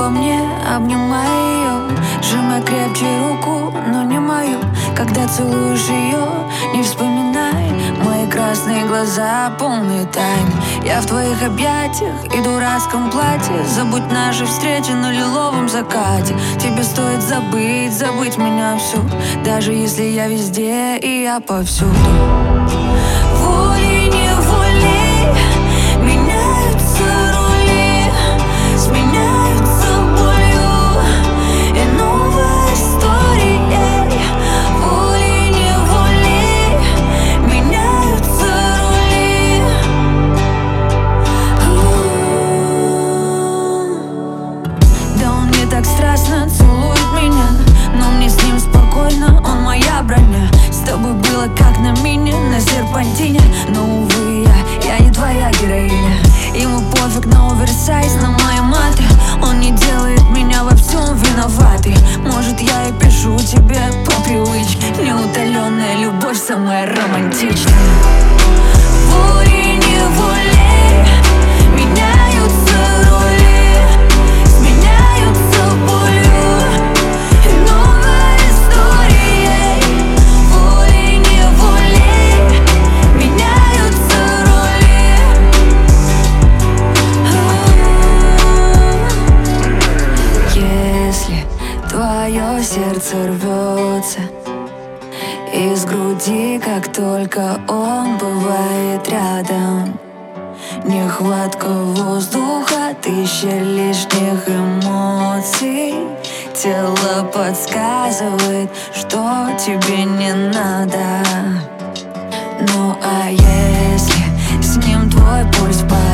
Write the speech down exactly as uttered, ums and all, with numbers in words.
ко мне, обнимай ее, сжимай крепче руку, но не мою. Когда целуешь ее, не вспоминай мои красные глаза, полные тайн. Я в твоих объятиях и дурацком платье. Забудь наши встречи на лиловом закате. Тебе стоит забыть, забыть меня всю, даже если я везде и я повсюду. Волей-неволей меняются роли, сменяются болью и новой историей. Волей-неволей меняются роли. Да он не так страстно целует меня, но мне с ним спокойно, он моя броня. С тобой было как на мине, на серпантине, но, увы, я, я не твоя героиня. Ему пофиг на оверсайз, на мои маты. Он не делает меня во всем виноватой. Может, я и пишу тебе по привычке. Неутоленная любовь самая романтичная. Волей-неволей меняются роли, сменяются болью и новой историей. Волей-неволей меняются роли. Если твое сердце рвется из груди, как только он бывает рядом, нехватка воздуха, тысяча лишних эмоций. Тело подсказывает, что тебе не надо. Ну а если с ним твой пульс падает,